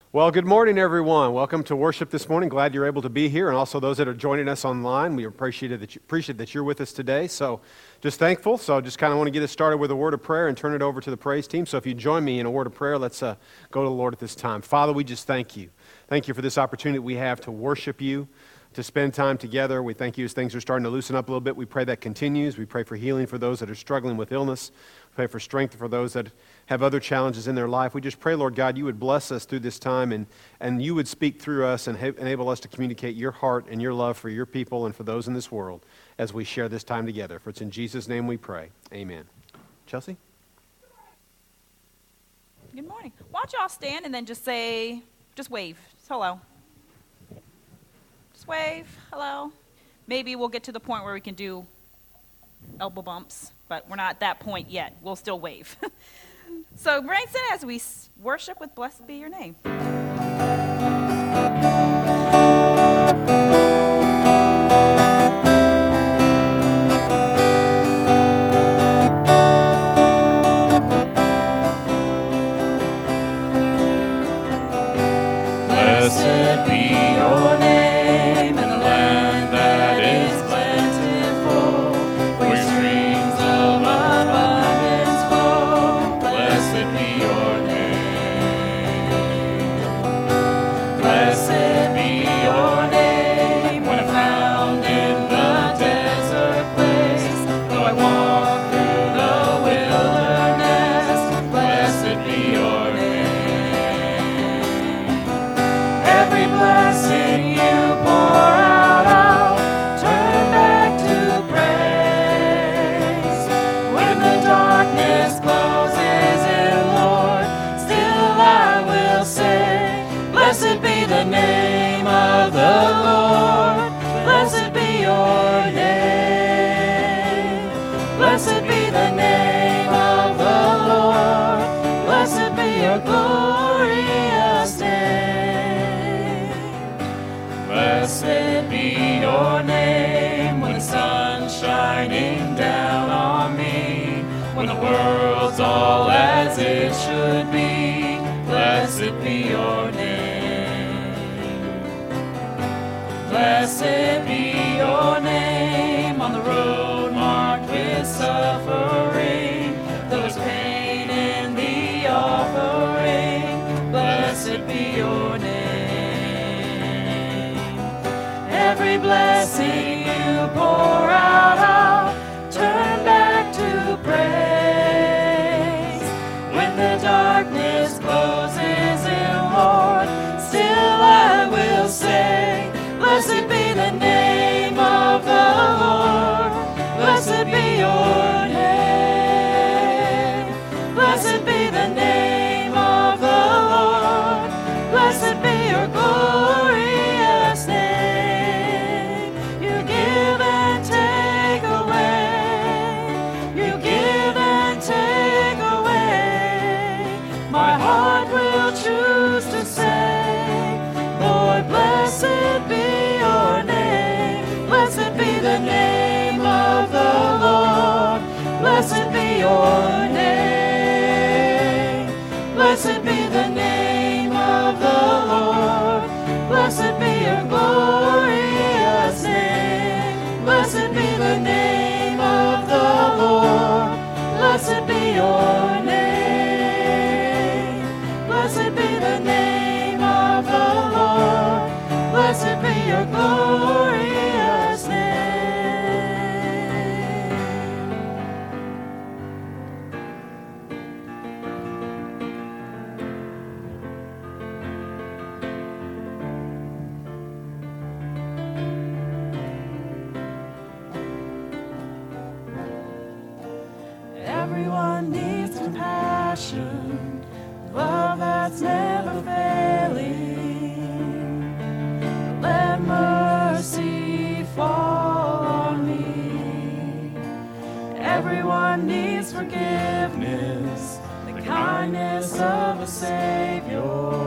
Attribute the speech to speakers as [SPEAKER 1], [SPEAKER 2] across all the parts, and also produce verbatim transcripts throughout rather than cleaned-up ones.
[SPEAKER 1] Well, good morning, everyone. Welcome to worship this morning. Glad you're able to be here, and also those that are joining us online. We appreciate that you, appreciate that you're with us today. So, just thankful. So, just kind of want to get us started with a word of prayer and turn it over to the praise team. So, if you join me in a word of prayer, let's uh, go to the Lord at this time. Father, we just thank you. Thank you for this opportunity we have to worship you, to spend time together. We thank you as things are starting to loosen up a little bit. We pray that continues. We pray for healing for those that are struggling with illness. We pray for strength for those that have other challenges in their life. We just pray, Lord God, you would bless us through this time and, and you would speak through us and ha- enable us to communicate your heart and your love for your people and for those in this world as we share this time together. For it's in Jesus' name we pray. Amen. Chelsea?
[SPEAKER 2] Good morning. Why don't y'all stand and then just say, just wave. Just hello. Just wave. Hello. Maybe we'll get to the point where we can do elbow bumps, but we're not at that point yet. We'll still wave. So, Branson, as we worship with Blessed Be Your Name.
[SPEAKER 3] Blessed be your name in the land that is plentiful, where streams of abundance flow. Blessed be your name. Blessed be your name when I'm found in the desert place. Though I walk through the wilderness, blessed be your name. Every blessing you pour out, I'll turn back to praise. When the darkness closes in, Lord, still I will say, blessed be the name of the Lord. Blessed be your name. Blessed be the name of the Lord. Blessed be your glorious name. Blessed be your name when the sun's shining down on me, when the world's all as it should be. Blessed be your name. Blessed be your name on the road marked with suffering. There's pain in the offering. Blessed be your name. Every blessing you pour out, I'll turn back to praise. When the darkness closes in, Lord, still I will say, blessed be the name of the Lord. Blessed be your name. Blessed be the name of the Lord. Blessed be your glorious name. You give and take away. You give and take away. My heart will choose to say, Lord, blessed be your name. Blessed be the name of the Lord. Blessed be your name. Blessed be the name of the Lord. Blessed be your glorious name. Blessed be the name of the Lord. Blessed be your name. Blessed be the name of the Lord. Blessed be your glorious name. Everyone needs compassion, love that's never failing. Let mercy fall on me. Everyone needs forgiveness, the kindness of a Savior,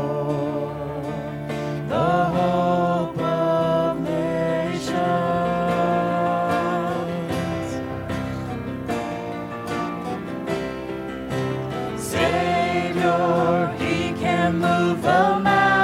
[SPEAKER 3] the hope of nations. Savior, He can move the mountains.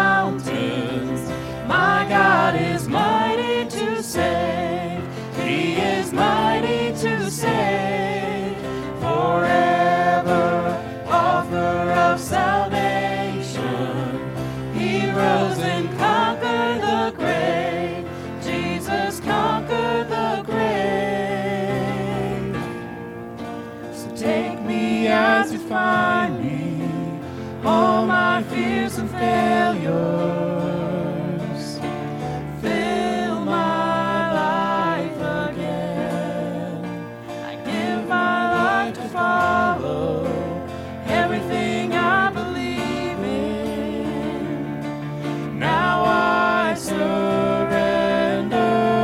[SPEAKER 3] doubts and failures. Fill my life again. I give my life to follow everything I believe in. Now I surrender.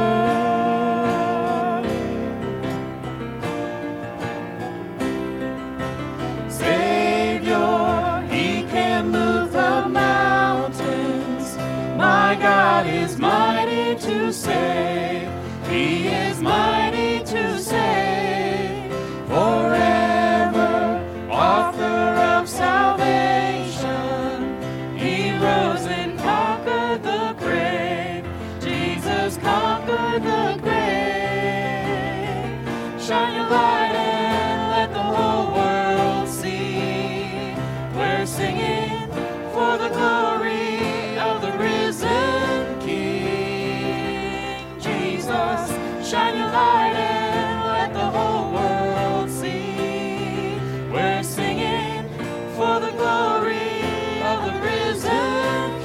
[SPEAKER 3] Savior, He can move the mountains. My God is mighty to save. He is mighty to save. Forever, author of salvation. He rose and conquered the grave. Jesus conquered the grave. Shine your light and let the whole world see. We're singing for the glory of the risen King. Jesus, shine your light and let the whole world see. We're singing for the glory of the risen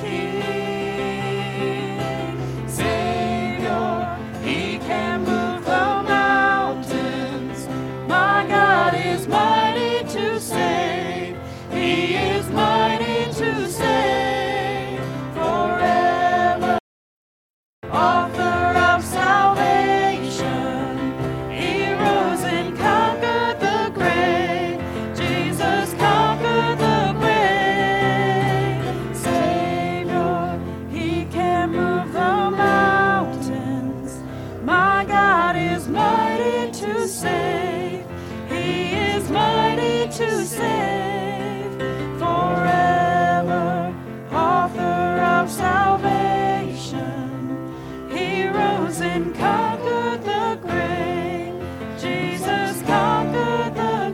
[SPEAKER 3] King. Savior, He can move the mountains. My God is mighty to save. He is mighty to save. Forever, author of salvation. He rose and conquered the grave. Jesus conquered the grave. Savior, He can move the mountains. My God is mighty to save. He is mighty to save. Forever, author of salvation. He rose and conquered the grave. Jesus conquered the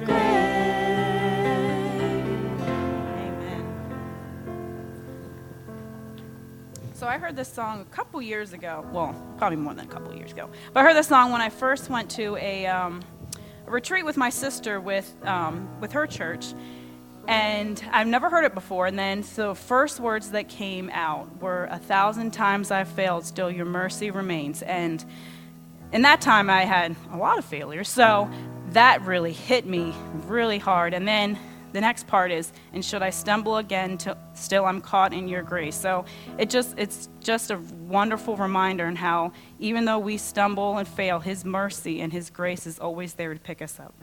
[SPEAKER 3] grave.
[SPEAKER 2] Amen. So I heard this song a couple years ago. Well, probably more than a couple years ago. But I heard this song when I first went to a, um, a retreat with my sister with um, with her church. And I've never heard it before. And then so the first words that came out were, "A thousand times I've failed, still your mercy remains." And in that time, I had a lot of failures. So that really hit me really hard. And then the next part is, "And should I stumble again, till still I'm caught in your grace." So it just it's just a wonderful reminder in how even though we stumble and fail, His mercy and His grace is always there to pick us up.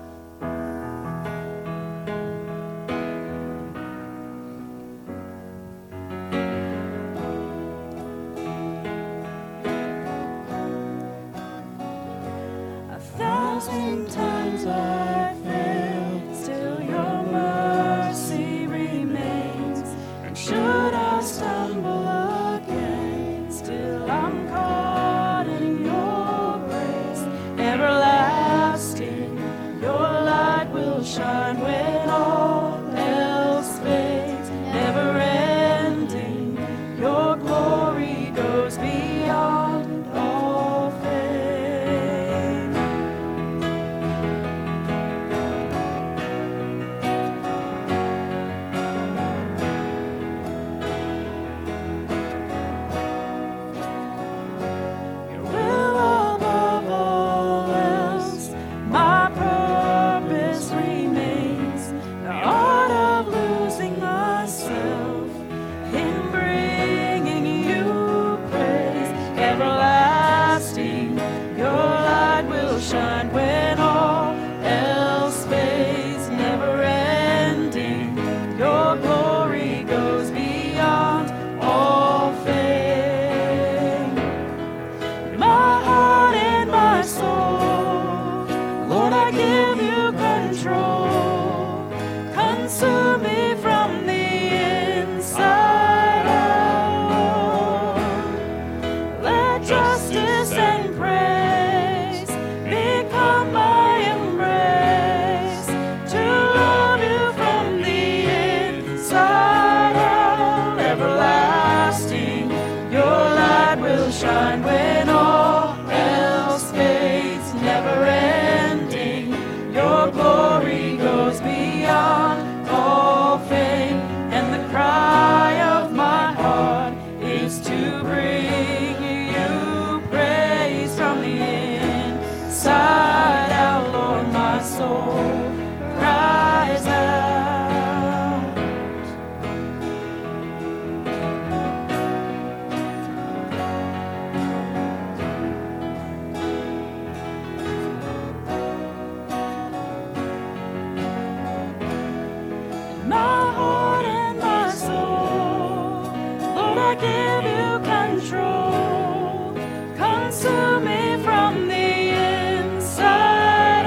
[SPEAKER 3] A thousand times I failed, still your mercy remains. And should I stumble again, still I'm caught in your grace. Everlasting, your light will shine when all else fades. Never ending, your glory goes beyond all fame.
[SPEAKER 2] I give you control. Consume me from the inside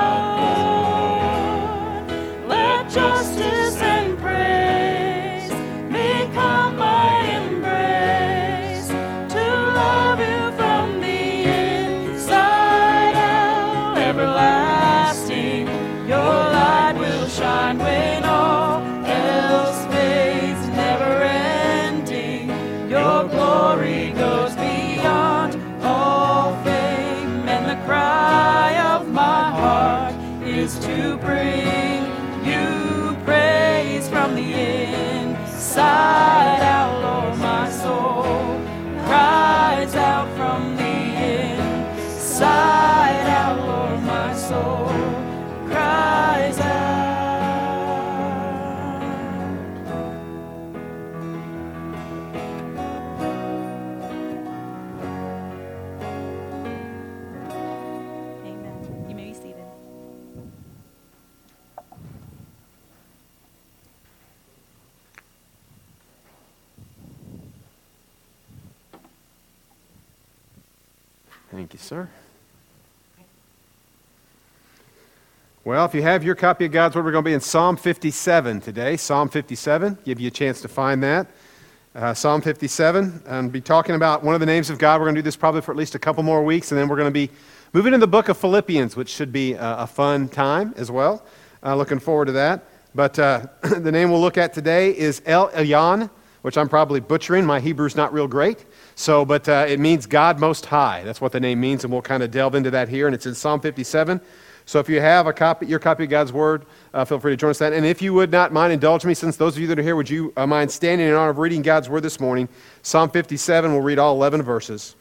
[SPEAKER 2] out. Let justice and praise become my embrace. To love you from the inside out. Everlasting, your light will shine when all else fades. Never ending, your glory goes beyond all fame. And the cry of my heart is to bring you praise from the inside out. Lord, my soul cries out from the inside out. Lord, my soul cries out. Amen. You may be seated.
[SPEAKER 1] Thank you, sir. Well, if you have your copy of God's Word, we're going to be in Psalm fifty-seven today. Psalm fifty-seven, give you a chance to find that. Uh, Psalm fifty-seven, and be talking about one of the names of God. We're going to do this probably for at least a couple more weeks, and then we're going to be moving in the book of Philippians, which should be a, a fun time as well. Uh, looking forward to that. But uh, the name we'll look at today is El Elyon, which I'm probably butchering. My Hebrew's not real great. So, but uh, it means God Most High. That's what the name means, and we'll kind of delve into that here. And it's in Psalm fifty-seven. So if you have a copy, your copy of God's Word, uh, feel free to join us in that. And if you would not mind, indulge me, since those of you that are here, would you uh, mind standing in honor of reading God's Word this morning? Psalm fifty-seven, we'll read all eleven verses.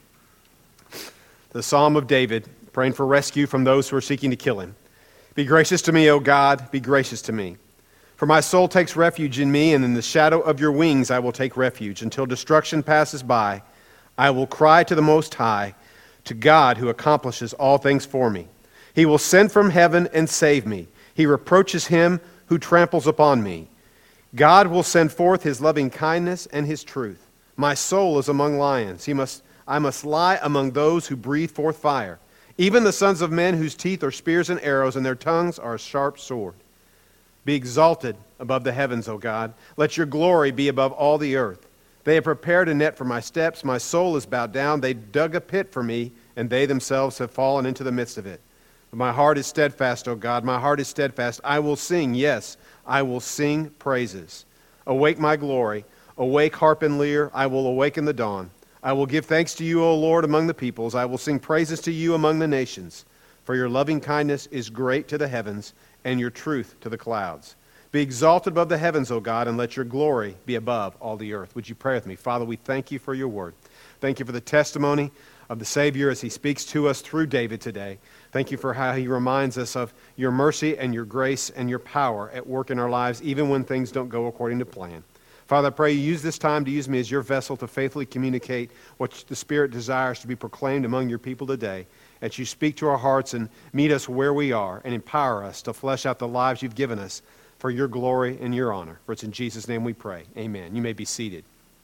[SPEAKER 1] The Psalm of David, praying for rescue from those who are seeking to kill him. Be gracious to me, O God, be gracious to me. For my soul takes refuge in me, and in the shadow of your wings I will take refuge. Until destruction passes by, I will cry to the Most High, to God who accomplishes all things for me. He will send from heaven and save me. He reproaches him who tramples upon me. God will send forth his loving kindness and his truth. My soul is among lions. He must, I must lie among those who breathe forth fire. Even the sons of men whose teeth are spears and arrows, and their tongues are a sharp sword. Be exalted above the heavens, O God. Let your glory be above all the earth. They have prepared a net for my steps. My soul is bowed down. They dug a pit for me, and they themselves have fallen into the midst of it. But my heart is steadfast, O God. My heart is steadfast. I will sing, yes, I will sing praises. Awake my glory. Awake, harp and lyre. I will awaken the dawn. I will give thanks to you, O Lord, among the peoples. I will sing praises to you among the nations. For your loving kindness is great to the heavens, and your truth to the clouds. Be exalted above the heavens, O God, and let your glory be above all the earth. Would you pray with me? Father, we thank you for your word. Thank you for the testimony of the Savior as he speaks to us through David today. Thank you for how he reminds us of your mercy and your grace and your power at work in our lives, even when things don't go according to plan. Father, I pray you use this time to use me as your vessel to faithfully communicate what the Spirit desires to be proclaimed among your people today. That you speak to our hearts and meet us where we are and empower us to flesh out the lives you've given us for your glory and your honor. For it's in Jesus' name we pray. Amen. You may be seated.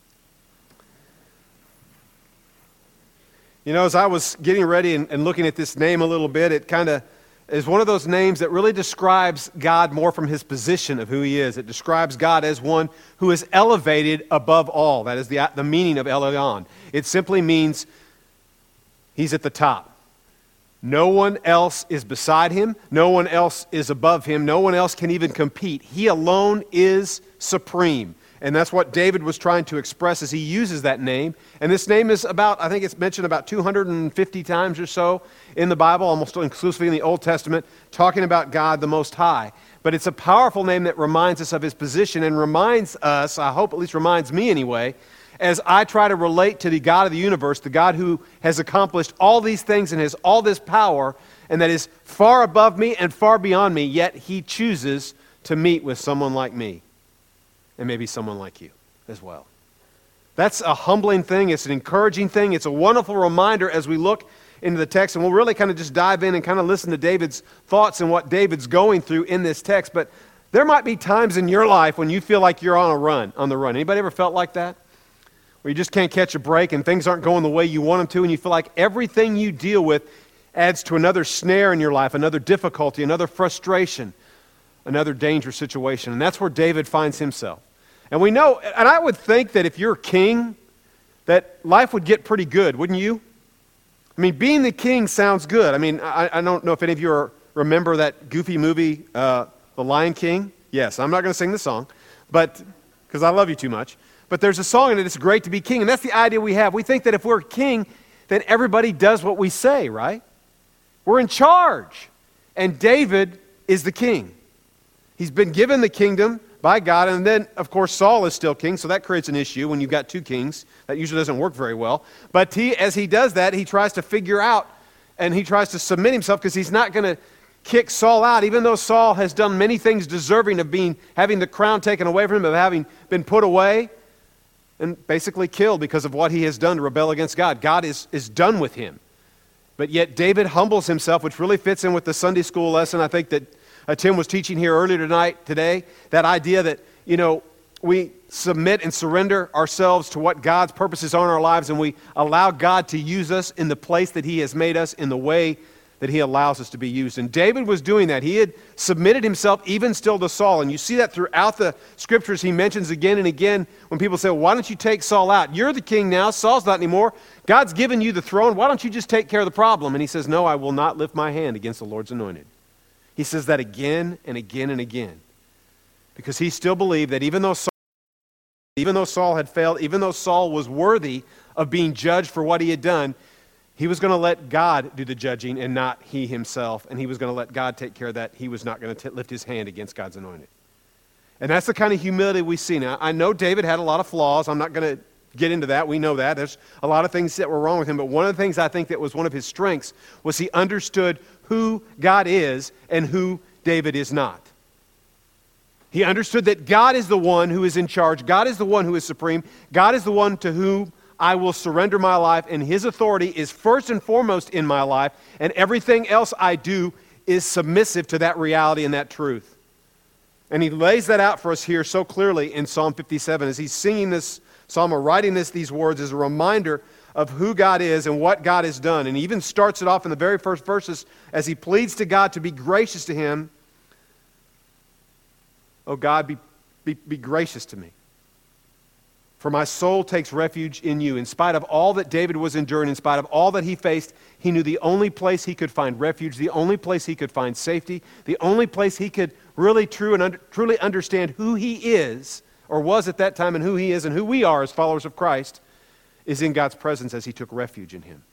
[SPEAKER 1] You know, as I was getting ready and, and looking at this name a little bit, it kind of is one of those names that really describes God more from his position of who he is. It describes God as one who is elevated above all. That is the, the meaning of El Elyon. It simply means he's at the top. No one else is beside him. No one else is above him. No one else can even compete. He alone is supreme. And that's what David was trying to express as he uses that name. And this name is about, I think it's mentioned about two hundred fifty times or so in the Bible, almost exclusively in the Old Testament, talking about God the Most High. But it's a powerful name that reminds us of his position and reminds us, I hope at least reminds me anyway, as I try to relate to the God of the universe, the God who has accomplished all these things and has all this power, and that is far above me and far beyond me, yet he chooses to meet with someone like me. And maybe someone like you as well. That's a humbling thing. It's an encouraging thing. It's a wonderful reminder as we look into the text. And we'll really kind of just dive in and kind of listen to David's thoughts and what David's going through in this text. But there might be times in your life when you feel like you're on a run, on the run. Anybody ever felt like that? where you just can't catch a break and things aren't going the way you want them to, and you feel like everything you deal with adds to another snare in your life, another difficulty, another frustration, another dangerous situation. And that's where David finds himself. And we know, and I would think that if you're a king, that life would get pretty good, wouldn't you? I mean, being the king sounds good. I mean, I, I don't know if any of you are, remember that goofy movie, uh, The Lion King. Yes, I'm not going to sing the song, but because I love you too much. But there's a song in it, it's great to be king. And that's the idea we have. We think that if we're a king, then everybody does what we say, right? We're in charge. And David is the king. He's been given the kingdom by God. And then, of course, Saul is still king, so that creates an issue when you've got two kings. That usually doesn't work very well. But he, as he does that, he tries to figure out and he tries to submit himself because he's not going to kick Saul out, even though Saul has done many things deserving of being having the crown taken away from him, of having been put away and basically killed because of what he has done to rebel against God. God is, is done with him. But yet David humbles himself, which really fits in with the Sunday school lesson I think that uh, Tim was teaching here earlier tonight, today. That idea that, you know, we submit and surrender ourselves to what God's purposes are in our lives, and we allow God to use us in the place that he has made us, in the way that he allows us to be used. And David was doing that. He had submitted himself even still to Saul. And you see that throughout the scriptures. He mentions again and again when people say, well, why don't you take Saul out? You're the king now. Saul's not anymore. God's given you the throne. Why don't you just take care of the problem? And he says, no, I will not lift my hand against the Lord's anointed. He says that again and again and again. Because he still believed that even though Saul, even though Saul had failed, even though Saul was worthy of being judged for what he had done, he was going to let God do the judging and not he himself. And he was going to let God take care of that. He was not going to lift his hand against God's anointed. And that's the kind of humility we see now. I know David had a lot of flaws. I'm not going to get into that. We know that. There's a lot of things that were wrong with him. But one of the things I think that was one of his strengths was he understood who God is and who David is not. He understood that God is the one who is in charge. God is the one who is supreme. God is the one to whom I will surrender my life, and his authority is first and foremost in my life, and everything else I do is submissive to that reality and that truth. And he lays that out for us here so clearly in Psalm fifty-seven as he's singing this psalm or writing this, these words as a reminder of who God is and what God has done. And he even starts it off in the very first verses as he pleads to God to be gracious to him. Oh God, be, be, be gracious to me. For my soul takes refuge in you. In spite of all that David was enduring, in spite of all that he faced, he knew the only place he could find refuge, the only place he could find safety, the only place he could really true and under, truly understand who he is, or was at that time, and who he is, and who we are as followers of Christ, is in God's presence as he took refuge in him.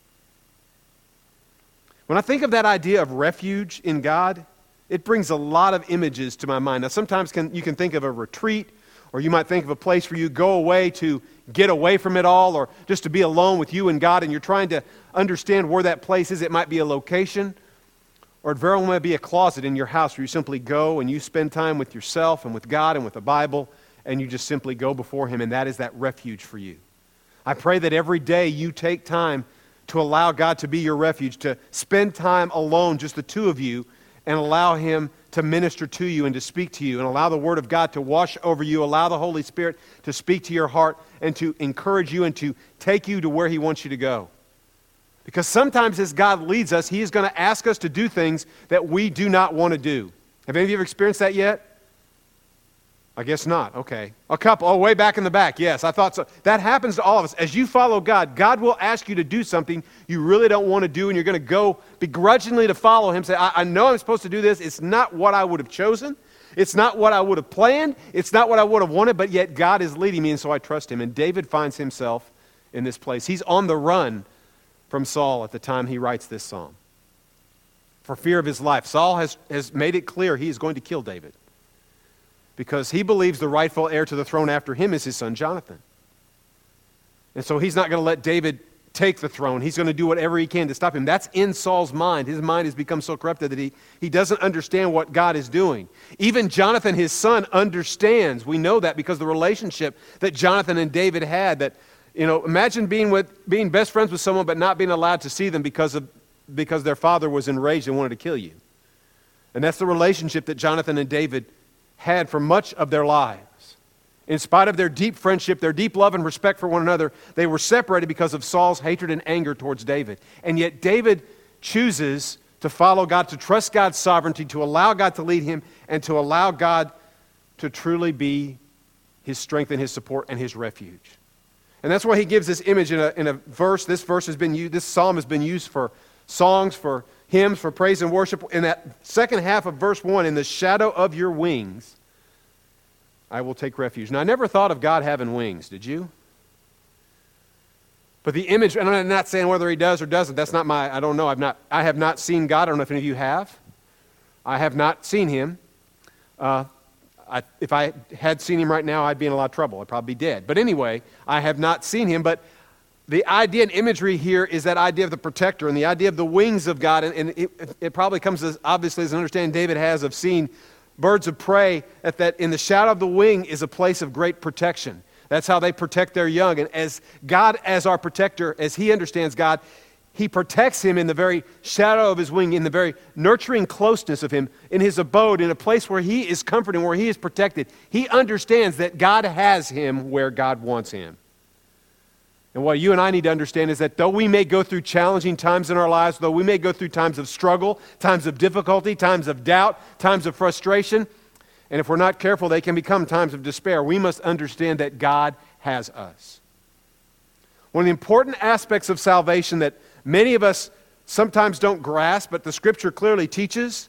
[SPEAKER 1] When I think of that idea of refuge in God, it brings a lot of images to my mind. Now, sometimes can, you can think of a retreat, or you might think of a place where you go away to get away from it all, or just to be alone with you and God, and you're trying to understand where that place is. It might be a location, or it very well might be a closet in your house where you simply go and you spend time with yourself and with God and with the Bible, and you just simply go before him, and that is that refuge for you. I pray that every day you take time to allow God to be your refuge, to spend time alone, just the two of you, and allow him to minister to you and to speak to you, and allow the Word of God to wash over you, allow the Holy Spirit to speak to your heart and to encourage you and to take you to where he wants you to go. Because sometimes as God leads us, he is going to ask us to do things that we do not want to do. Have any of you ever experienced that yet? I guess not. Okay. A couple. Oh, way back in the back. Yes, I thought so. That happens to all of us. As you follow God, God will ask you to do something you really don't want to do, and you're going to go begrudgingly to follow him. Say, I, I know I'm supposed to do this. It's not what I would have chosen. It's not what I would have planned. It's not what I would have wanted, but yet God is leading me, and so I trust him. And David finds himself in this place. He's on the run from Saul at the time he writes this psalm, for fear of his life. Saul has, has made it clear he is going to kill David, because he believes the rightful heir to the throne after him is his son Jonathan. And so he's not going to let David take the throne. He's going to do whatever he can to stop him. That's in Saul's mind. His mind has become so corrupted that he, he doesn't understand what God is doing. Even Jonathan, his son, understands. We know that because the relationship that Jonathan and David had, that, you know, imagine being with being best friends with someone but not being allowed to see them because of because their father was enraged and wanted to kill you. And that's the relationship that Jonathan and David had for much of their lives. In spite of their deep friendship, their deep love and respect for one another, they were separated because of Saul's hatred and anger towards David. And yet David chooses to follow God, to trust God's sovereignty, to allow God to lead him, and to allow God to truly be his strength and his support and his refuge. And that's why he gives this image in a, in a verse. This verse has been used, this psalm has been used for songs, for hymns, for praise and worship. In that second half of verse one, in the shadow of your wings, I will take refuge. Now, I never thought of God having wings, did you? But the image, and I'm not saying whether he does or doesn't, that's not my, I don't know, I've not, I have not seen God. I don't know if any of you have. I have not seen him. Uh, I, if I had seen him right now, I'd be in a lot of trouble. I'd probably be dead. But anyway, I have not seen him. But the idea and imagery here is that idea of the protector and the idea of the wings of God. And, and it, it probably comes as obviously as an understanding David has of seeing birds of prey, that, that in the shadow of the wing is a place of great protection. That's how they protect their young. And as God as our protector, as he understands God, he protects him in the very shadow of his wing, in the very nurturing closeness of him, in his abode, in a place where he is comforted, where he is protected. He understands that God has him where God wants him. And what you and I need to understand is that though we may go through challenging times in our lives, though we may go through times of struggle, times of difficulty, times of doubt, times of frustration, and if we're not careful, they can become times of despair, we must understand that God has us. One of the important aspects of salvation that many of us sometimes don't grasp, but the Scripture clearly teaches,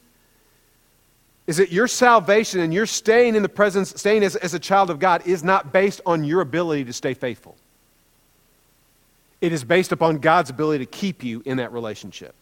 [SPEAKER 1] is that your salvation and your staying in the presence, staying as, as a child of God is not based on your ability to stay faithful. It is based upon God's ability to keep you in that relationship.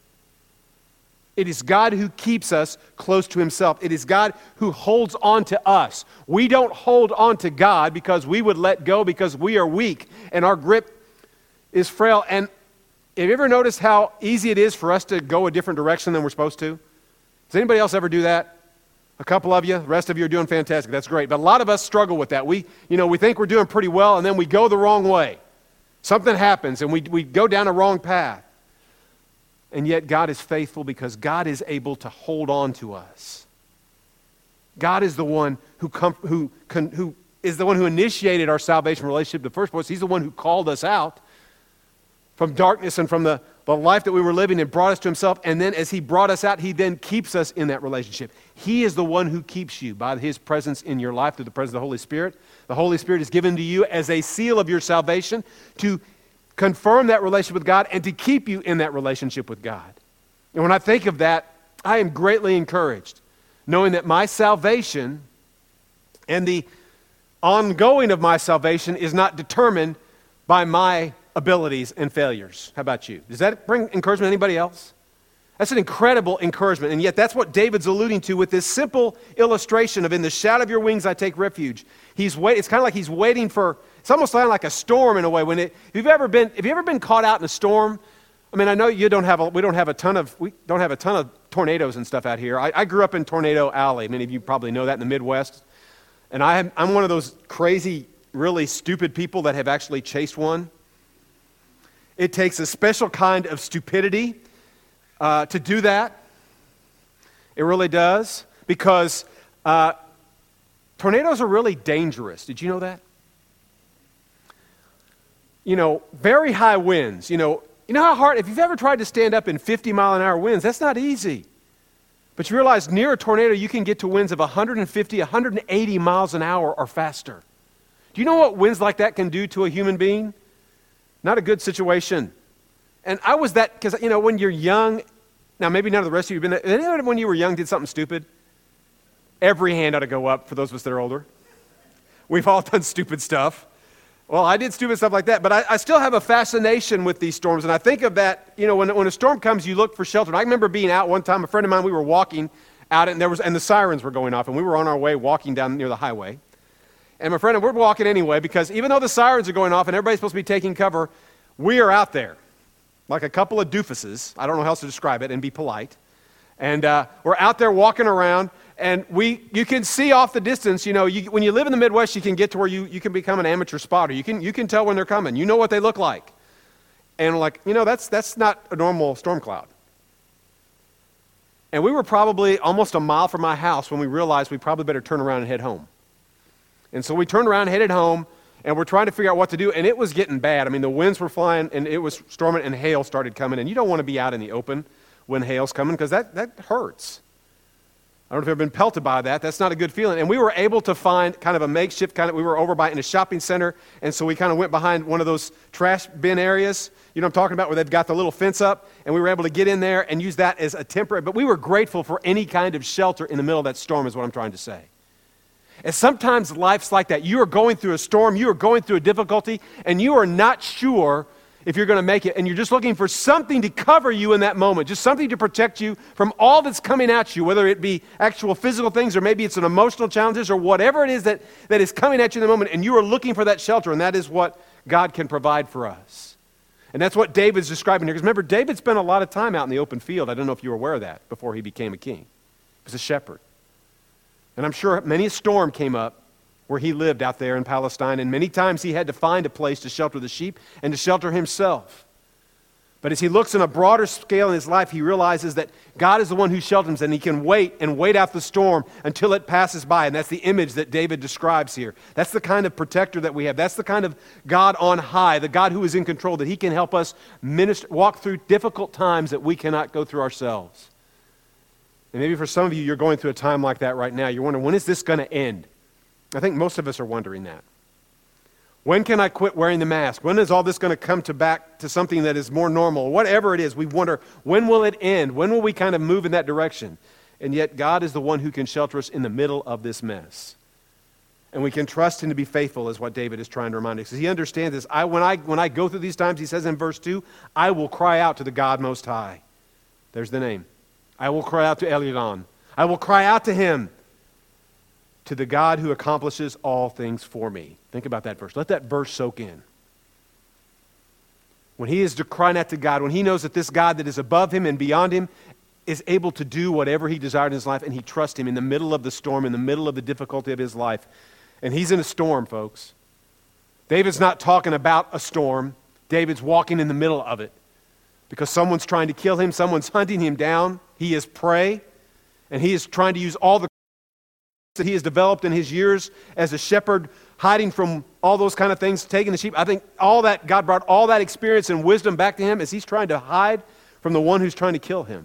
[SPEAKER 1] It is God who keeps us close to himself. It is God who holds on to us. We don't hold on to God because we would let go because we are weak and our grip is frail. And have you ever noticed how easy it is for us to go a different direction than we're supposed to? Does anybody else ever do that? A couple of you, the rest of you are doing fantastic. That's great. But a lot of us struggle with that. We, you know, we think we're doing pretty well and then we go the wrong way. Something happens and we, we go down a wrong path. And yet God is faithful because God is able to hold on to us. God is the one who com- who con- who is the one who initiated our salvation relationship in the first place. He's the one who called us out from darkness and from the, the life that we were living and brought us to himself. And then as he brought us out, he then keeps us in that relationship. He is the one who keeps you by his presence in your life through the presence of the Holy Spirit. The Holy Spirit is given to you as a seal of your salvation to confirm that relationship with God and to keep you in that relationship with God. And when I think of that, I am greatly encouraged, knowing that my salvation and the ongoing of my salvation is not determined by my abilities and failures. How about you? Does that bring encouragement to anybody else? That's an incredible encouragement, and yet that's what David's alluding to with this simple illustration of in the shadow of your wings I take refuge. He's wait, it's kind of like he's waiting for, it's almost like a storm in a way. When it, if you've ever been, have you ever been caught out in a storm? I mean, I know you don't have a, we don't have a ton of, we don't have a ton of tornadoes and stuff out here. I, I grew up in Tornado Alley. Many of you probably know that in the Midwest. And I am, I'm one of those crazy, really stupid people that have actually chased one. It takes a special kind of stupidity uh, to do that. It really does. Because uh, tornadoes are really dangerous. Did you know that? You know, very high winds. You know, you know how hard, if you've ever tried to stand up in fifty mile an hour winds, that's not easy. But you realize near a tornado, you can get to winds of one hundred fifty, one hundred eighty miles an hour or faster. Do you know what winds like that can do to a human being? Not a good situation. And I was that, because, you know, when you're young, now maybe none of the rest of you have been, anyone when you were young did something stupid? Every hand ought to go up for those of us that are older. We've all done stupid stuff. Well, I did stupid stuff like that, but I, I still have a fascination with these storms. And I think of that, you know, when, when a storm comes, you look for shelter. And I remember being out one time, a friend of mine, we were walking out, and there was, and the sirens were going off, and we were on our way walking down near the highway. And my friend and we're walking anyway, because even though the sirens are going off and everybody's supposed to be taking cover, we are out there like a couple of doofuses. I don't know how else to describe it and be polite. And uh, we're out there walking around, and we you can see off the distance, you know, you, when you live in the Midwest, you can get to where you, you can become an amateur spotter. You can you can tell when they're coming. You know what they look like. And like, you know, that's that's not a normal storm cloud. And we were probably almost a mile from my house when we realized we probably better turn around and head home. And so we turned around, headed home, and we're trying to figure out what to do, and it was getting bad. I mean, the winds were flying, and it was storming, and hail started coming, and you don't want to be out in the open when hail's coming, because that, that hurts. I don't know if you've ever been pelted by that. That's not a good feeling. And we were able to find kind of a makeshift kind of, we were over by in a shopping center, and so we kind of went behind one of those trash bin areas, you know what I'm talking about, where they've got the little fence up, and we were able to get in there and use that as a temporary, but we were grateful for any kind of shelter in the middle of that storm is what I'm trying to say. And sometimes life's like that. You are going through a storm, you are going through a difficulty, and you are not sure if you're going to make it, and you're just looking for something to cover you in that moment, just something to protect you from all that's coming at you, whether it be actual physical things or maybe it's an emotional challenges or whatever it is that, that is coming at you in the moment, and you are looking for that shelter, and that is what God can provide for us. And that's what David's describing here. Because remember, David spent a lot of time out in the open field. I don't know if you were aware of that before he became a king. He was a shepherd. And I'm sure many a storm came up where he lived out there in Palestine, and many times he had to find a place to shelter the sheep and to shelter himself. But as he looks on a broader scale in his life, he realizes that God is the one who shelters him, and he can wait and wait out the storm until it passes by. And that's the image that David describes here. That's the kind of protector that we have. That's the kind of God on high, the God who is in control, that he can help us minister, walk through difficult times that we cannot go through ourselves. And maybe for some of you, you're going through a time like that right now. You're wondering, when is this going to end? I think most of us are wondering that. When can I quit wearing the mask? When is all this going to come to back to something that is more normal? Whatever it is, we wonder, when will it end? When will we kind of move in that direction? And yet God is the one who can shelter us in the middle of this mess. And we can trust him to be faithful, is what David is trying to remind us. Because he understands this. I, when, I, when I go through these times, he says in verse two, I will cry out to the God Most High. There's the name. I will cry out to Elyon. I will cry out to him, to the God who accomplishes all things for me. Think about that verse. Let that verse soak in. When he is crying out to God, when he knows that this God that is above him and beyond him is able to do whatever he desired in his life, and he trusts him in the middle of the storm, in the middle of the difficulty of his life. And he's in a storm, folks. David's not talking about a storm. David's walking in the middle of it. Because someone's trying to kill him, someone's hunting him down. He is prey, and he is trying to use all the that he has developed in his years as a shepherd, hiding from all those kind of things, taking the sheep. I think all that, God brought all that experience and wisdom back to him as he's trying to hide from the one who's trying to kill him.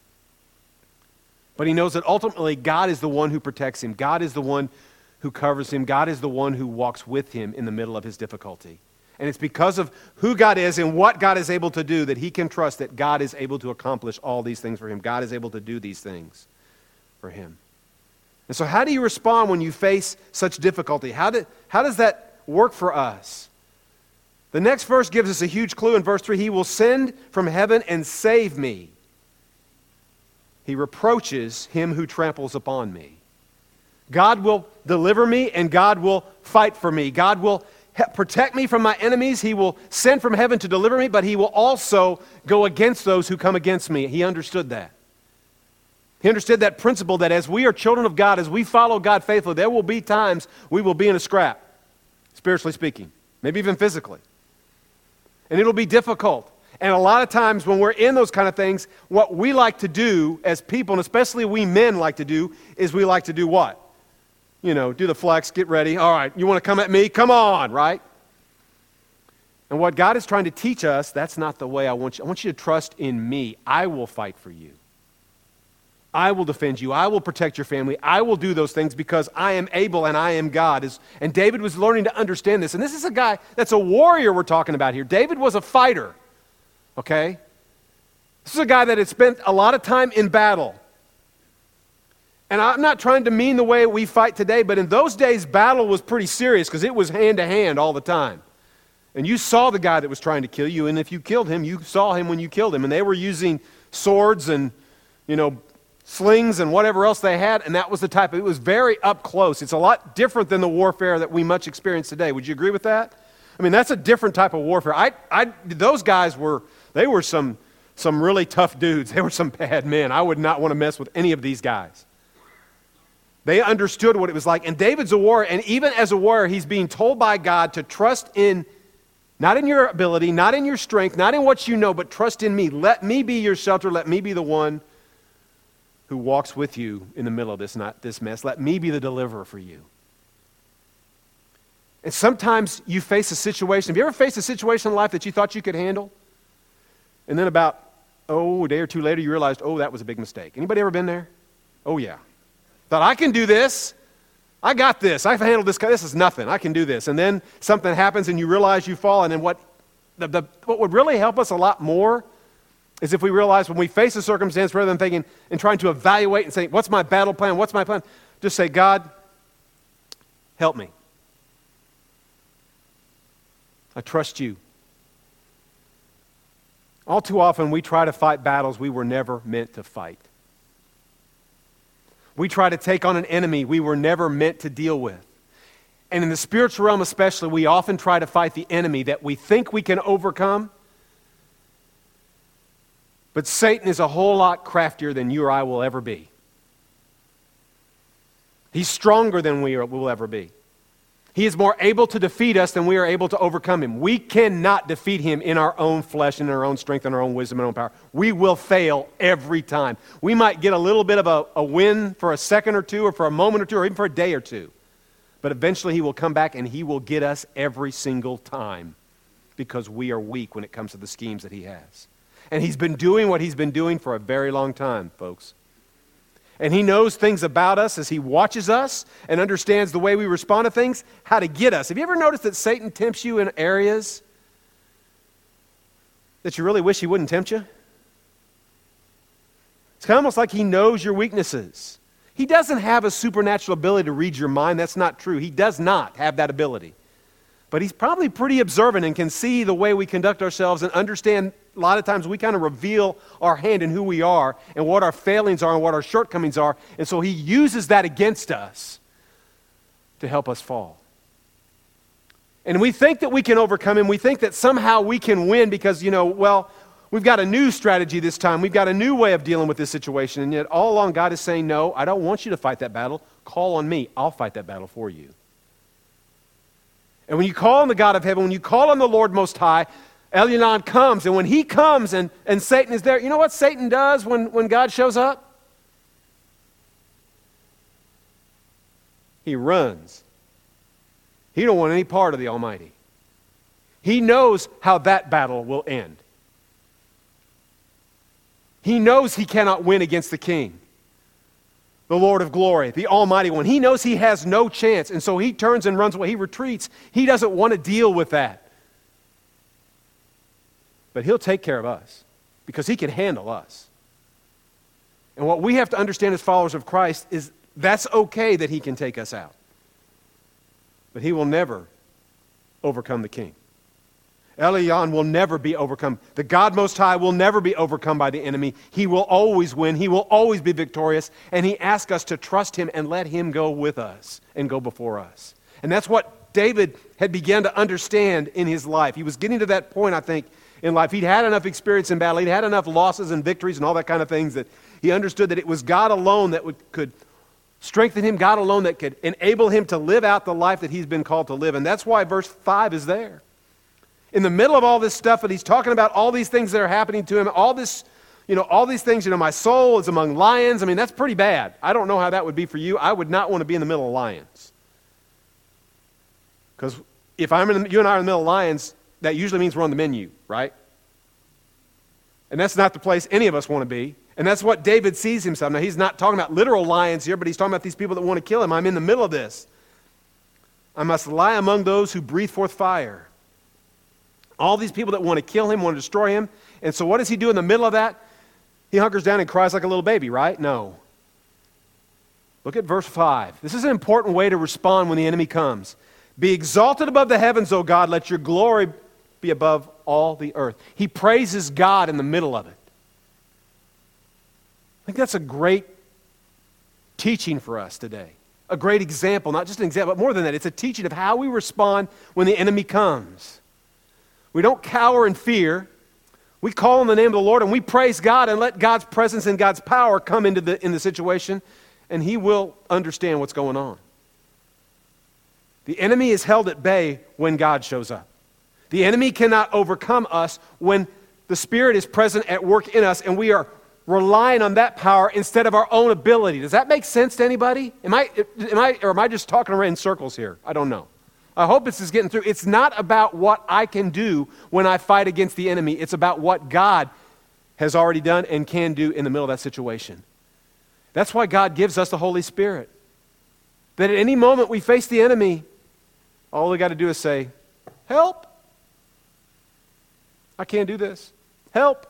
[SPEAKER 1] But he knows that ultimately God is the one who protects him. God is the one who covers him. God is the one who walks with him in the middle of his difficulty. And it's because of who God is and what God is able to do that he can trust that God is able to accomplish all these things for him. God is able to do these things for him. And so how do you respond when you face such difficulty? How, do, how does that work for us? The next verse gives us a huge clue in verse three. He will send from heaven and save me. He reproaches him who tramples upon me. God will deliver me and God will fight for me. God will protect me from my enemies. He will send from heaven to deliver me, but he will also go against those who come against me. He understood that. He understood that principle that as we are children of God, as we follow God faithfully, there will be times we will be in a scrap, spiritually speaking, maybe even physically. And it'll be difficult. And a lot of times when we're in those kind of things, what we like to do as people, and especially we men like to do, is we like to do what? You know, do the flex, get ready. All right, you want to come at me? Come on, right? And what God is trying to teach us, that's not the way I want you. I want you to trust in me. I will fight for you. I will defend you. I will protect your family. I will do those things because I am able and I am God. And David was learning to understand this. And this is a guy that's a warrior we're talking about here. David was a fighter, okay? This is a guy that had spent a lot of time in battle. And I'm not trying to mean the way we fight today, but in those days, battle was pretty serious because it was hand to hand all the time. And you saw the guy that was trying to kill you, and if you killed him, you saw him when you killed him. And they were using swords and, you know, slings and whatever else they had, and that was the type of, it was very up close. It's a lot different than the warfare that we much experience today. Would you agree with that? I mean, that's a different type of warfare. I, I, those guys were, they were some, some really tough dudes. They were some bad men. I would not want to mess with any of these guys. They understood what it was like. And David's a warrior, and even as a warrior, he's being told by God to trust in, not in your ability, not in your strength, not in what you know, but trust in me. Let me be your shelter. Let me be the one who walks with you in the middle of this, not this mess. Let me be the deliverer for you. And sometimes you face a situation. Have you ever faced a situation in life that you thought you could handle? And then about, oh, a day or two later, you realized, oh, that was a big mistake. Anybody ever been there? Oh, yeah. Thought, I can do this. I got this. I've handled this. This is nothing. I can do this. And then something happens and you realize you fall. And then what, the, the, what would really help us a lot more is if we realize when we face a circumstance, rather than thinking and trying to evaluate and saying, what's my battle plan? What's my plan? Just say, God, help me. I trust you. All too often, we try to fight battles we were never meant to fight. We try to take on an enemy we were never meant to deal with. And in the spiritual realm especially, we often try to fight the enemy that we think we can overcome. But Satan is a whole lot craftier than you or I will ever be. He's stronger than we will ever be. He is more able to defeat us than we are able to overcome him. We cannot defeat him in our own flesh, in our own strength, in our own wisdom, and our own power. We will fail every time. We might get a little bit of a, a win for a second or two, or for a moment or two, or even for a day or two. But eventually he will come back and he will get us every single time because we are weak when it comes to the schemes that he has. And he's been doing what he's been doing for a very long time, folks. And he knows things about us as he watches us and understands the way we respond to things, how to get us. Have you ever noticed that Satan tempts you in areas that you really wish he wouldn't tempt you? It's kind of almost like he knows your weaknesses. He doesn't have a supernatural ability to read your mind. That's not true. He does not have that ability. But he's probably pretty observant and can see the way we conduct ourselves and understand a lot of times we kind of reveal our hand in who we are and what our failings are and what our shortcomings are. And so he uses that against us to help us fall. And we think that we can overcome him. We think that somehow we can win because, you know, well, we've got a new strategy this time. We've got a new way of dealing with this situation. And yet all along God is saying, no, I don't want you to fight that battle. Call on me. I'll fight that battle for you. And when you call on the God of heaven, when you call on the Lord Most High, Elyon comes. And when he comes and, and Satan is there, you know what Satan does when, when God shows up? He runs. He don't want any part of the Almighty. He knows how that battle will end. He knows he cannot win against the King, the Lord of glory, the Almighty One. He knows he has no chance, and so he turns and runs away. He retreats. He doesn't want to deal with that. But he'll take care of us because he can handle us. And what we have to understand as followers of Christ is that's okay that he can take us out. But he will never overcome the King. Elyon will never be overcome. The God Most High will never be overcome by the enemy. He will always win. He will always be victorious. And he asks us to trust him and let him go with us and go before us. And that's what David had begun to understand in his life. He was getting to that point, I think, in life. He'd had enough experience in battle. He'd had enough losses and victories and all that kind of things that he understood that it was God alone that would, could strengthen him, God alone that could enable him to live out the life that he's been called to live. And that's why verse five is there. In the middle of all this stuff that he's talking about, all these things that are happening to him, all this, you know, all these things, you know, my soul is among lions. I mean, that's pretty bad. I don't know how that would be for you. I would not want to be in the middle of lions. Because if I'm in the, you and I are in the middle of lions, that usually means we're on the menu, right? And that's not the place any of us want to be. And that's what David sees himself. Now, he's not talking about literal lions here, but he's talking about these people that want to kill him. I'm in the middle of this. I must lie among those who breathe forth fire. All these people that want to kill him, want to destroy him. And so what does he do in the middle of that? He hunkers down and cries like a little baby, right? No. Look at verse five. This is an important way to respond when the enemy comes. Be exalted above the heavens, O God. Let your glory be above all the earth. He praises God in the middle of it. I think that's a great teaching for us today. A great example, not just an example, but more than that. It's a teaching of how we respond when the enemy comes. We don't cower in fear. We call on the name of the Lord and we praise God and let God's presence and God's power come into the, in the situation, and he will understand what's going on. The enemy is held at bay when God shows up. The enemy cannot overcome us when the Spirit is present at work in us and we are relying on that power instead of our own ability. Does that make sense to anybody? Am I, am I, or am I just talking around in circles here? I don't know. I hope this is getting through. It's not about what I can do when I fight against the enemy. It's about what God has already done and can do in the middle of that situation. That's why God gives us the Holy Spirit. That at any moment we face the enemy, all we got to do is say, help. I can't do this. Help.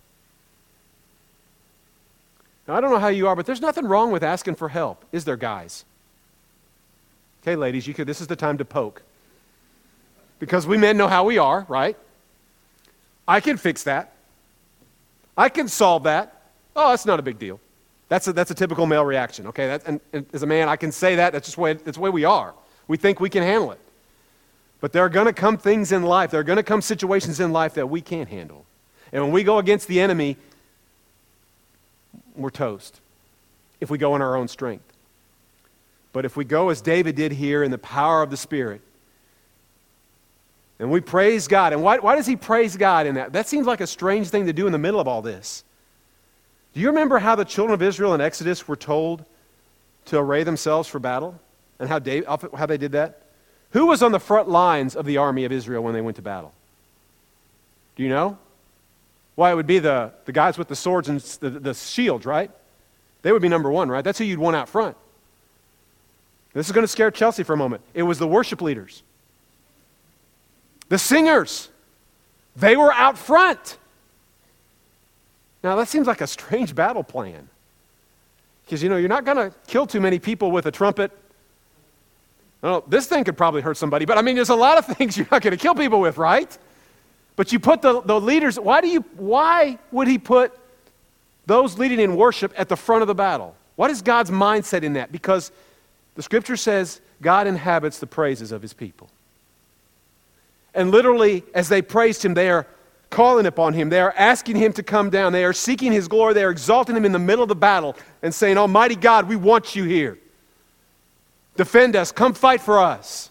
[SPEAKER 1] Now, I don't know how you are, but there's nothing wrong with asking for help, is there, guys? Okay, ladies, you could. This is the time to poke. Because we men know how we are, right? I can fix that. I can solve that. Oh, that's not a big deal. That's a, that's a typical male reaction, okay? That, and, and as a man, I can say that. That's just the way, that's the way we are. We think we can handle it. But there are going to come things in life, there are going to come situations in life that we can't handle. And when we go against the enemy, we're toast if we go in our own strength. But if we go as David did here in the power of the Spirit, and we praise God, and why, why does he praise God in that? That seems like a strange thing to do in the middle of all this. Do you remember how the children of Israel in Exodus were told to array themselves for battle? And how, David, how they did that? Who was on the front lines of the army of Israel when they went to battle? Do you know? Why, it would be the, the guys with the swords and the, the shields, right? They would be number one, right? That's who you'd want out front. This is going to scare Chelsea for a moment. It was the worship leaders. The singers. They were out front. Now, that seems like a strange battle plan. Because, you know, you're not going to kill too many people with a trumpet. Well, this thing could probably hurt somebody, but I mean, there's a lot of things you're not going to kill people with, right? But you put the, the leaders, why do you, why would he put those leading in worship at the front of the battle? What is God's mindset in that? Because the scripture says God inhabits the praises of his people. And literally, as they praised him, they are calling upon him. They are asking him to come down. They are seeking his glory. They are exalting him in the middle of the battle and saying, Almighty God, we want you here. Defend us. Come fight for us.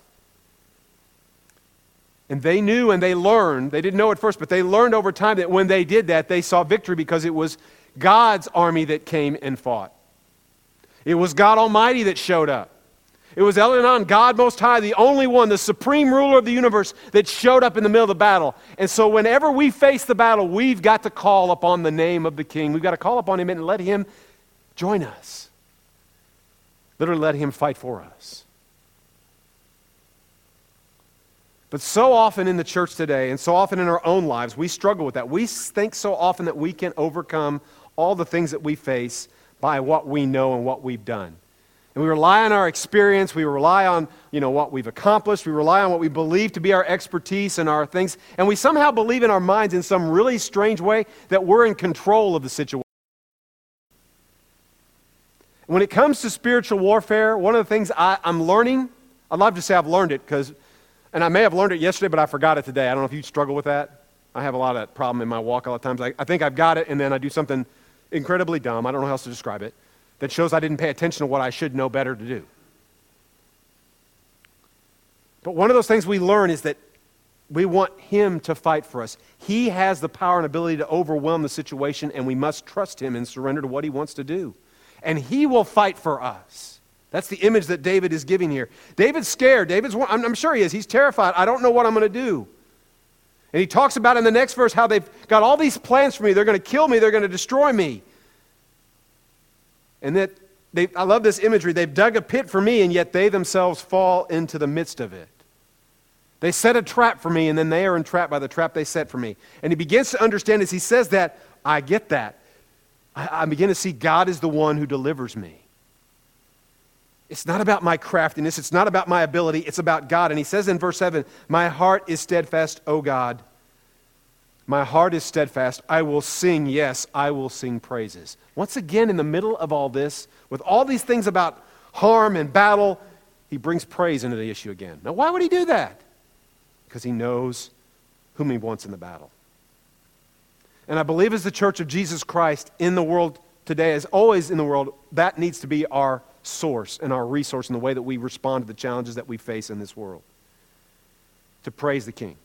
[SPEAKER 1] And they knew and they learned, they didn't know at first, but they learned over time that when they did that, they saw victory because it was God's army that came and fought. It was God Almighty that showed up. It was Elyon, God Most High, the only one, the supreme ruler of the universe that showed up in the middle of the battle. And so whenever we face the battle, we've got to call upon the name of the King. We've got to call upon him and let him join us. Literally let him fight for us. But so often in the church today, and so often in our own lives, we struggle with that. We think so often that we can overcome all the things that we face by what we know and what we've done. And we rely on our experience, we rely on, you know, what we've accomplished, we rely on what we believe to be our expertise and our things, and we somehow believe in our minds in some really strange way that we're in control of the situation. When it comes to spiritual warfare, one of the things I, I'm learning, I'd love to say I've learned it, because, and I may have learned it yesterday, but I forgot it today. I don't know if you struggle with that. I have a lot of that problem in my walk a lot of times. I, I think I've got it, and then I do something incredibly dumb, I don't know how else to describe it, that shows I didn't pay attention to what I should know better to do. But one of those things we learn is that we want him to fight for us. He has the power and ability to overwhelm the situation, and we must trust him and surrender to what he wants to do. And he will fight for us. That's the image that David is giving here. David's scared. David's, I'm, I'm sure he is. He's terrified. I don't know what I'm going to do. And he talks about in the next verse how they've got all these plans for me. They're going to kill me. They're going to destroy me. And that they, I love this imagery. They've dug a pit for me, and yet they themselves fall into the midst of it. They set a trap for me, and then they are entrapped by the trap they set for me. And he begins to understand as he says that, I get that. I, I begin to see God is the one who delivers me. It's not about my craftiness. It's not about my ability. It's about God. And he says in verse seven, my heart is steadfast, O God. My heart is steadfast. I will sing, yes, I will sing praises. Once again, in the middle of all this, with all these things about harm and battle, he brings praise into the issue again. Now, why would he do that? Because he knows whom he wants in the battle. And I believe as the church of Jesus Christ in the world today, as always in the world, that needs to be our source and our resource in the way that we respond to the challenges that we face in this world. To praise the King.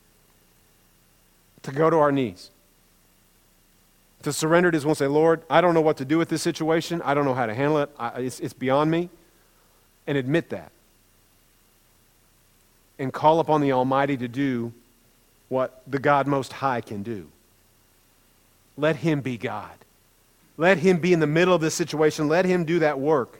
[SPEAKER 1] To go to our knees. To surrender to his will and say, Lord, I don't know what to do with this situation. I don't know how to handle it. I, it's, it's beyond me. And admit that. and call upon the Almighty to do what the God Most High can do. Let Him be God. Let Him be in the middle of this situation. Let Him do that work.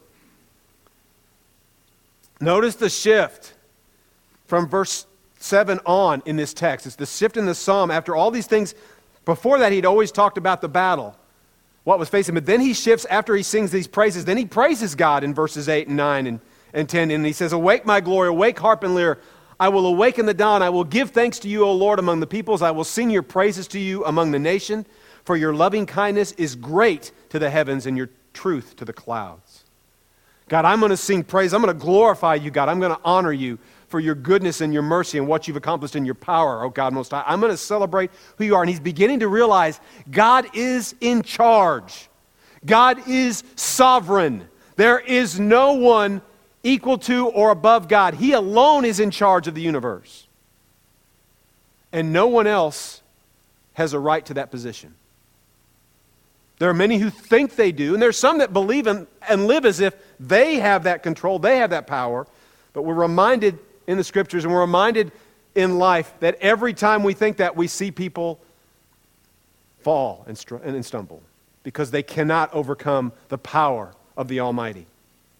[SPEAKER 1] Notice the shift from verse seven on in this text. It's the shift in the psalm. After all these things, before that he'd always talked about the battle, what was facing him. But then he shifts after he sings these praises. Then he praises God in verses eight and nine and, and ten. And he says, awake my glory, awake harp and lyre. I will awaken the dawn. I will give thanks to you, O Lord, among the peoples. I will sing your praises to you among the nation. For your loving kindness is great to the heavens and your truth to the clouds. God, I'm going to sing praise. I'm going to glorify you, God. I'm going to honor you for your goodness and your mercy and what you've accomplished in your power, oh God Most High. I'm going to celebrate who you are. And he's beginning to realize God is in charge. God is sovereign. There is no one equal to or above God. He alone is in charge of the universe. And no one else has a right to that position. There are many who think they do, and there's some that believe in, and live as if they have that control, they have that power. But we're reminded in the Scriptures, and we're reminded in life that every time we think that, we see people fall and, str- and stumble because they cannot overcome the power of the Almighty.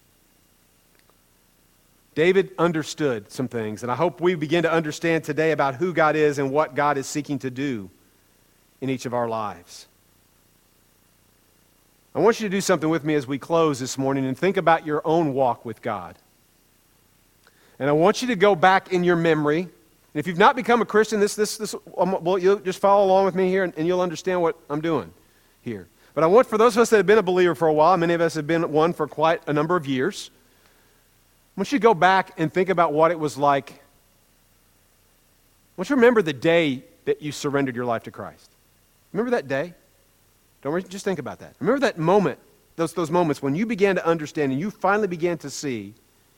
[SPEAKER 1] David understood some things, and I hope we begin to understand today about who God is and what God is seeking to do in each of our lives. I want you to do something with me as we close this morning and think about your own walk with God. And I want you to go back in your memory. And if you've not become a Christian, this, this, this, um, well, you'll just follow along with me here and, and you'll understand what I'm doing here. But I want, for those of us that have been a believer for a while, many of us have been one for quite a number of years, I want you to go back and think about what it was like. I want you to remember the day that you surrendered your life to Christ. Remember that day? Don't worry, just think about that. Remember that moment, those, those moments when you began to understand and you finally began to see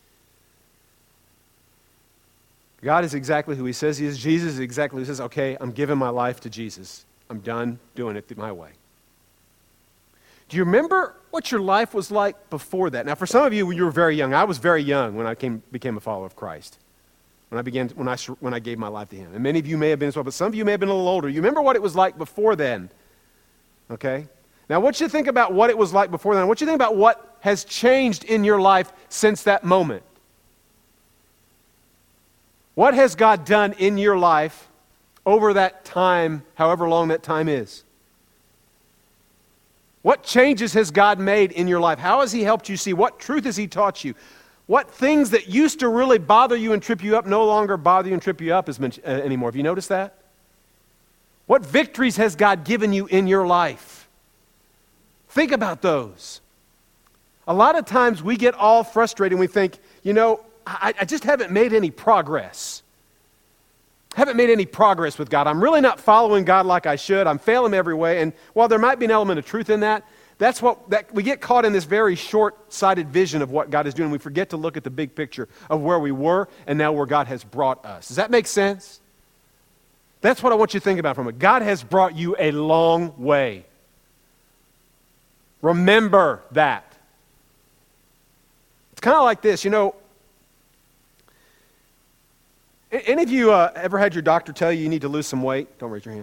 [SPEAKER 1] God is exactly who He says He is. Jesus is exactly who He says, okay, I'm giving my life to Jesus. I'm done doing it my way. Do you remember what your life was like before that? Now, for some of you, when you were very young, I was very young when I came, became a follower of Christ. When I began, when I, when I gave my life to Him. And many of you may have been as well, but some of you may have been a little older. You remember what it was like before then. Okay? Now, I want you to think about what it was like before then. I want you to think about what has changed in your life since that moment. What has God done in your life over that time, however long that time is? What changes has God made in your life? How has He helped you see? What truth has He taught you? What things that used to really bother you and trip you up no longer bother you and trip you up as much, uh, anymore? Have you noticed that? What victories has God given you in your life? Think about those. A lot of times we get all frustrated and we think, you know, I, I just haven't made any progress. Haven't made any progress with God. I'm really not following God like I should. I'm failing every way. And while there might be an element of truth in that, that's what that we get caught in this very short-sighted vision of what God is doing. We forget to look at the big picture of where we were and now where God has brought us. Does that make sense? That's what I want you to think about from it. God has brought you a long way. Remember that. It's kind of like this, you know. Any of you uh, ever had your doctor tell you you need to lose some weight? Don't raise your hand.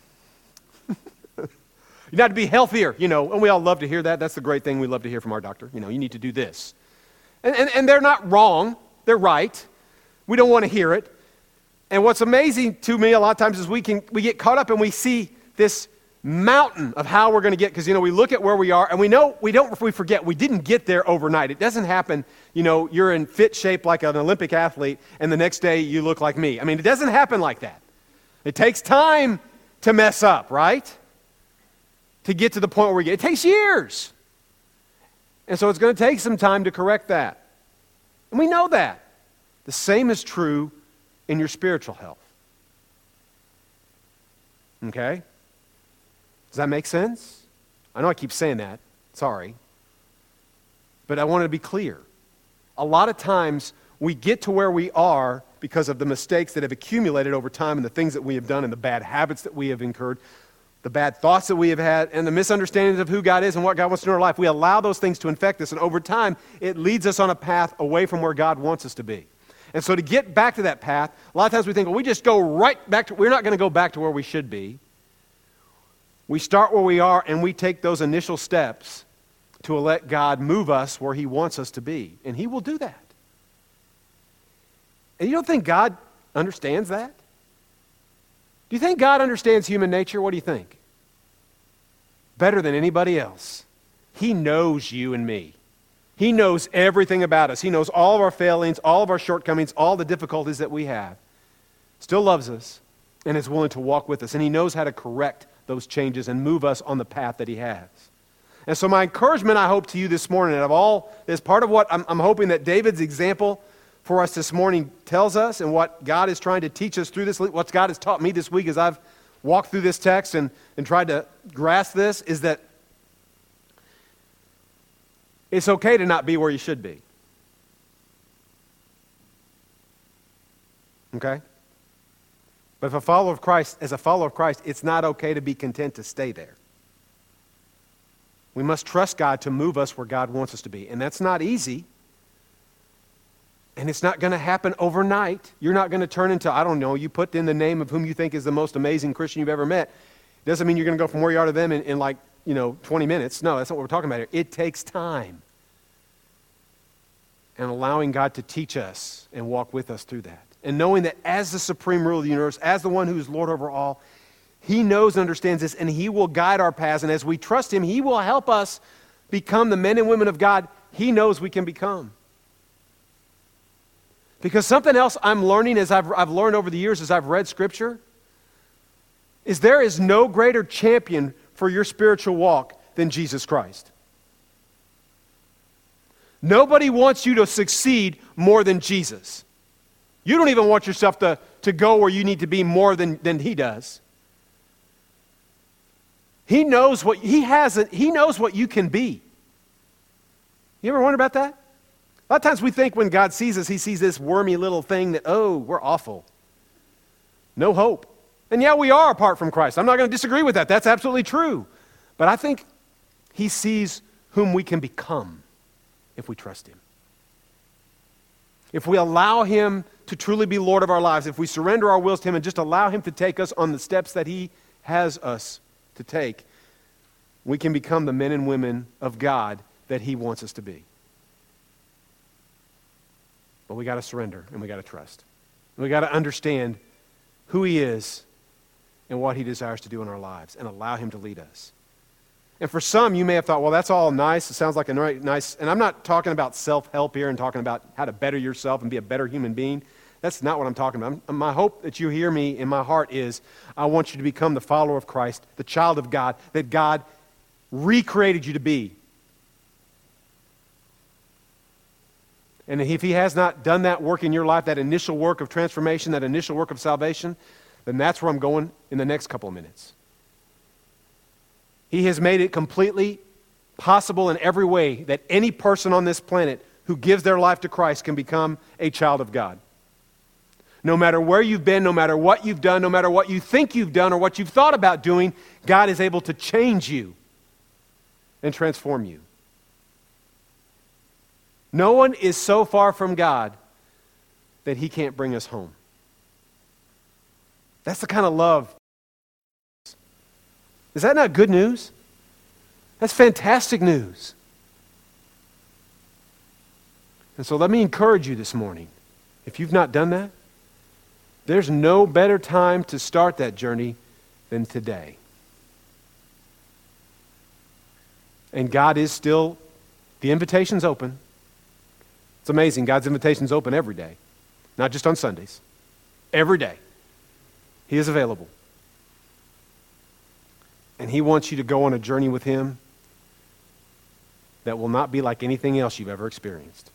[SPEAKER 1] You need to be healthier, you know, and we all love to hear that. That's the great thing we love to hear from our doctor. You know, you need to do this. And, and, and they're not wrong. They're right. We don't want to hear it. And what's amazing to me a lot of times is we can we get caught up and we see this mountain of how we're going to get, because, you know, we look at where we are and we know, we don't, we forget, we didn't get there overnight. It doesn't happen, you know, you're in fit shape like an Olympic athlete and the next day you look like me. I mean, it doesn't happen like that. It takes time to mess up, right? To get to the point where we get, it takes years. And so it's going to take some time to correct that. And we know that. The same is true in your spiritual health. Okay? Does that make sense? I know I keep saying that. Sorry. But I want to be clear. A lot of times we get to where we are because of the mistakes that have accumulated over time and the things that we have done and the bad habits that we have incurred, the bad thoughts that we have had, and the misunderstandings of who God is and what God wants to do in our life. We allow those things to infect us, and over time, it leads us on a path away from where God wants us to be. And so to get back to that path, a lot of times we think, well, we just go right back to, we're not going to go back to where we should be. We start where we are and we take those initial steps to let God move us where he wants us to be. And he will do that. And you don't think God understands that? Do you think God understands human nature? What do you think? Better than anybody else. He knows you and me. He knows everything about us. He knows all of our failings, all of our shortcomings, all the difficulties that we have. Still loves us and is willing to walk with us. And he knows how to correct those changes and move us on the path that he has. And so my encouragement, I hope, to you this morning, and of all, is part of what I'm, I'm hoping that David's example for us this morning tells us, and what God is trying to teach us through this, what God has taught me this week as I've walked through this text and, and tried to grasp this, is that it's okay to not be where you should be. Okay? But if a follower of Christ, as a follower of Christ, it's not okay to be content to stay there. We must trust God to move us where God wants us to be. And that's not easy. And it's not going to happen overnight. You're not going to turn into, I don't know, you put in the name of whom you think is the most amazing Christian you've ever met. It doesn't mean you're going to go from where you are to them in, in like, you know, twenty minutes. No, that's not what we're talking about here. It takes time. And allowing God to teach us and walk with us through that. And knowing that as the supreme ruler of the universe, as the one who is Lord over all, he knows and understands this, and he will guide our paths. And as we trust him, he will help us become the men and women of God he knows we can become. Because something else I'm learning as I've, I've learned over the years as I've read Scripture is there is no greater champion for your spiritual walk than Jesus Christ. Nobody wants you to succeed more than Jesus. You don't even want yourself to, to go where you need to be more than, than he does. He knows what he has. He knows what you can be. You ever wonder about that? A lot of times we think when God sees us, he sees this wormy little thing that, oh, we're awful. No hope. And yeah, we are apart from Christ. I'm not going to disagree with that. That's absolutely true. But I think he sees whom we can become if we trust him. If we allow him to truly be Lord of our lives, if we surrender our wills to him and just allow him to take us on the steps that he has us to take, we can become the men and women of God that he wants us to be. But we got to surrender and we got to trust. And we got to understand who he is and what he desires to do in our lives and allow him to lead us. And for some, you may have thought, well, that's all nice. It sounds like a nice, and I'm not talking about self-help here and talking about how to better yourself and be a better human being. That's not what I'm talking about. I'm, my hope that you hear me in my heart is I want you to become the follower of Christ, the child of God, that God recreated you to be. And if he has not done that work in your life, that initial work of transformation, that initial work of salvation, then that's where I'm going in the next couple of minutes. He has made it completely possible in every way that any person on this planet who gives their life to Christ can become a child of God. No matter where you've been, no matter what you've done, no matter what you think you've done or what you've thought about doing, God is able to change you and transform you. No one is so far from God that he can't bring us home. That's the kind of love. Is that not good news? That's fantastic news. And so let me encourage you this morning. If you've not done that, there's no better time to start that journey than today. And God is still, the invitation's open. It's amazing. God's invitation's open every day, not just on Sundays. Every day. He is available. And he wants you to go on a journey with him that will not be like anything else you've ever experienced.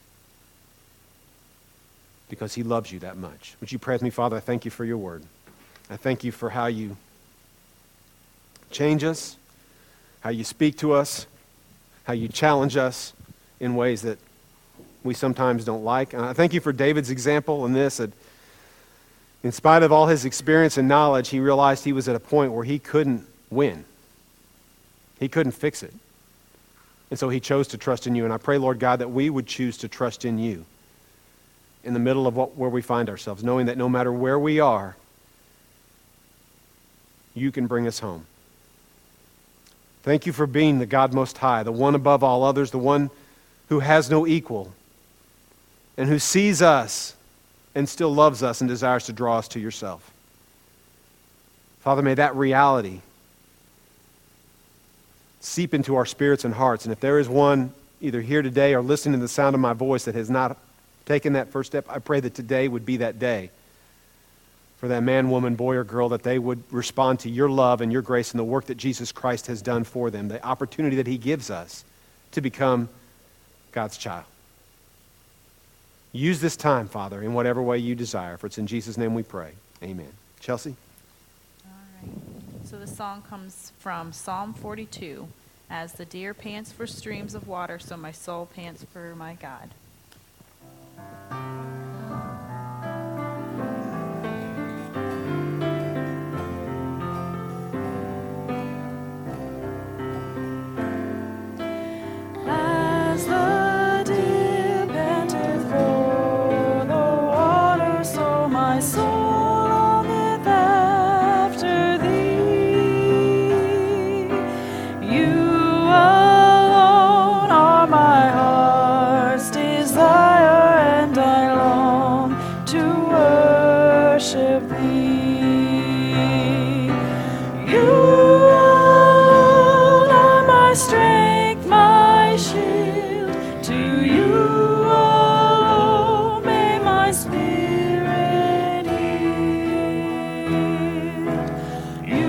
[SPEAKER 1] Because he loves you that much. Would you pray with me, Father? I thank you for your word. I thank you for how you change us, how you speak to us, how you challenge us in ways that we sometimes don't like. And I thank you for David's example in this, that in spite of all his experience and knowledge, he realized he was at a point where he couldn't win. He couldn't fix it. And so he chose to trust in you. And I pray, Lord God, that we would choose to trust in you. in the middle of what, where we find ourselves, knowing that no matter where we are, you can bring us home. Thank you for being the God Most High, the one above all others, the one who has no equal, and who sees us and still loves us and desires to draw us to yourself. Father, may that reality seep into our spirits and hearts. And if there is one either here today or listening to the sound of my voice that has not taken that first step, I pray that today would be that day for that man, woman, boy, or girl, that they would respond to your love and your grace and the work that Jesus Christ has done for them, the opportunity that he gives us to become God's child. Use this time, Father, in whatever way you desire. For it's in Jesus' name we pray. Amen. Chelsea?
[SPEAKER 2] All right. So the song comes from Psalm forty-two. As the deer pants for streams of water, so my soul pants for my God.
[SPEAKER 3] As the deer panteth for the water, so my soul longeth after thee. You alone are my heart's desire, and I long to worship thee. You alone are my strength, my shield. To you alone may my spirit yield. You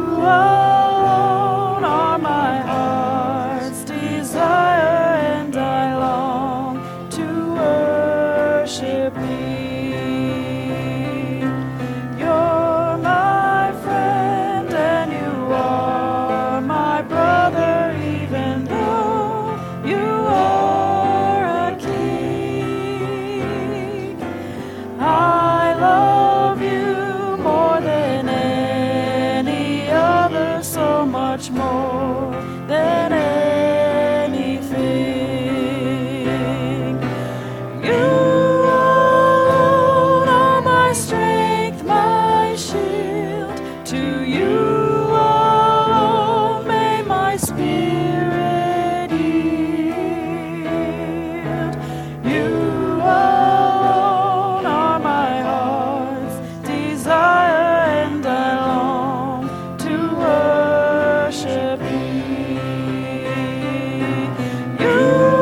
[SPEAKER 3] alone are my heart's desire, and I long to worship thee. You're my friend and you are my brother, even though you are a king. I love you more than any other, so much more than anything. You alone are my strength, my shield. To you alone may my spirit yield. You alone are my heart's desire, and I long to worship thee. You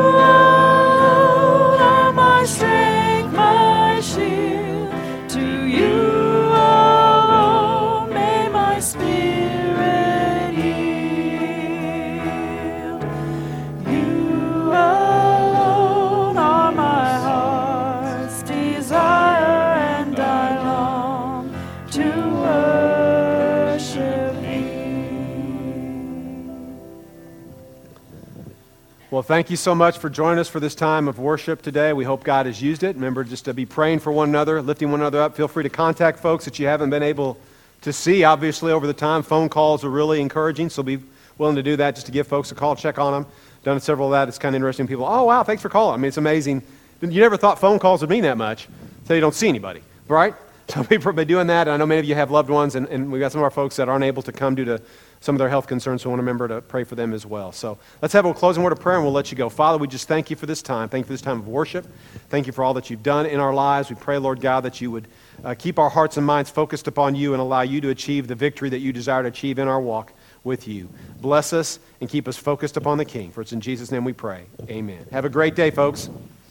[SPEAKER 3] alone are my strength, my shield. To you alone may my spirit yield. You alone are my heart's desire, and I long to worship thee.
[SPEAKER 1] Well, thank you so much for joining us for this time of worship today. We hope God has used it. Remember just to be praying for one another, lifting one another up. Feel free to contact folks that you haven't been able to see, obviously, over the time. Phone calls are really encouraging, so be willing to do that just to give folks a call, check on them. Done several of that. It's kind of interesting. People, oh, wow, thanks for calling. I mean, it's amazing. You never thought phone calls would mean that much until you don't see anybody, right? So people have been doing that. I know many of you have loved ones, and, and we've got some of our folks that aren't able to come due to some of their health concerns, so I want to remember to pray for them as well. So let's have a closing word of prayer, and we'll let you go. Father, we just thank you for this time. Thank you for this time of worship. Thank you for all that you've done in our lives. We pray, Lord God, that you would uh, keep our hearts and minds focused upon you and allow you to achieve the victory that you desire to achieve in our walk with you. Bless us and keep us focused upon the King. For it's in Jesus' name we pray. Amen. Have a great day, folks.